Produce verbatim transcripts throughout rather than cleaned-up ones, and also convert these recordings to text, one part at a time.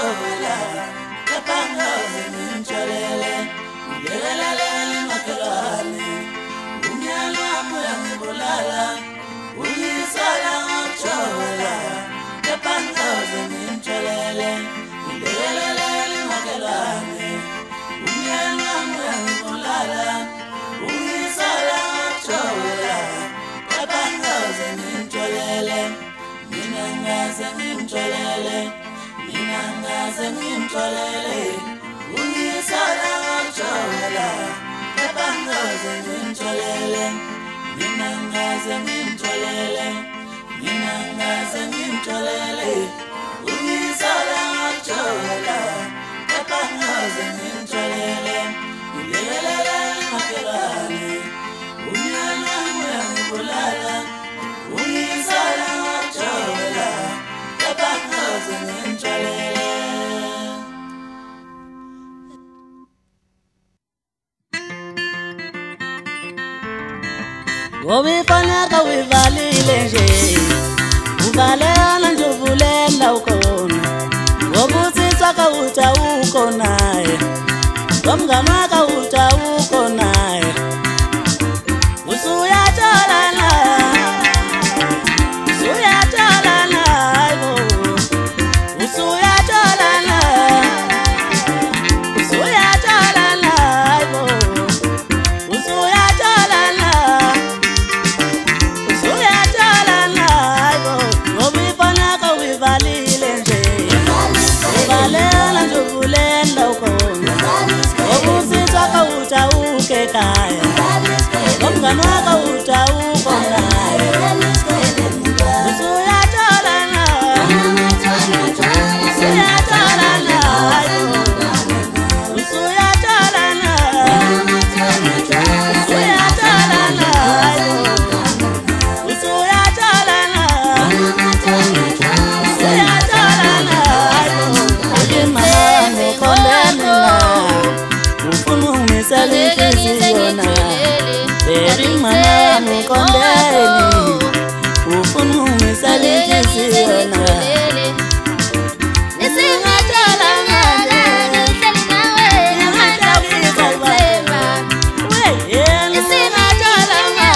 chola Kapanga zimcholele Ulelele makelani Unyalo amuyangi bulala Unisala chola Kapanga zimcholele Ulelele makelani Unyalo amuyangi bulala Unisala chola Kapanga zimcholele Minanga zimcholele Minanga zimcholele Unisala chola Kapanga zimcholele Minanga zimcholele Minanga zimcholele Unisala chola Kapanga zimcholele Ulelele makelani Unyala mwenye bulala Unisala chola Kapanga zimcholele Wabifanya wivalile nje Uvalena njovulela ukona Wabutisa kauta uko nae Wamgama kauta uko nae Usuya chalana Usuya chalana Usuya chalana Usuya chalana Usuya chalana Usuya chalana Wabifanya kawivalile nje Uvalena njovulela ukona Wabutisa kauta uke kaya Wamgama kauta uko nae Usuya chalana Usuya chalana Usuya chalana Usuya chalana Usuya chalana Usuya chalana Ujimana mukondemina Ufunu misalikisiona Baby mana mukondeni Ufunu misalikisiona Nisinga chalana Nisinga chalana Nisinga chalana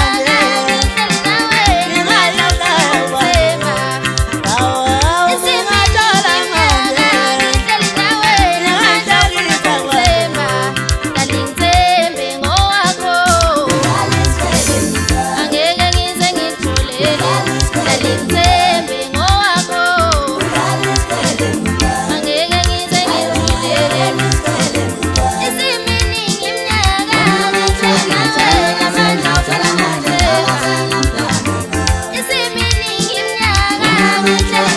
I'm